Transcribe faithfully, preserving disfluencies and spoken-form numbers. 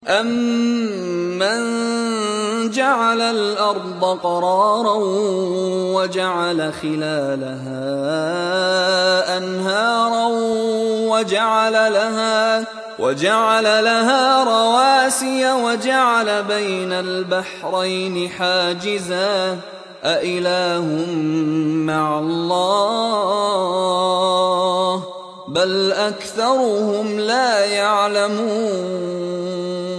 أَمَّن جَعَلَ الْأَرْضَ قَرَارًا وَجَعَلَ خِلَالَهَا أَنْهَارًا وَجَعَلَ لَهَا رَوَاسِيَ وَجَعَلَ بَيْنَ الْبَحْرَيْنِ حَاجِزًا أَإِلَٰهٌ مَّعَ اللَّهِ ۚ بَلْ أَكْثَرُهُمْ لَا يَعْلَمُونَ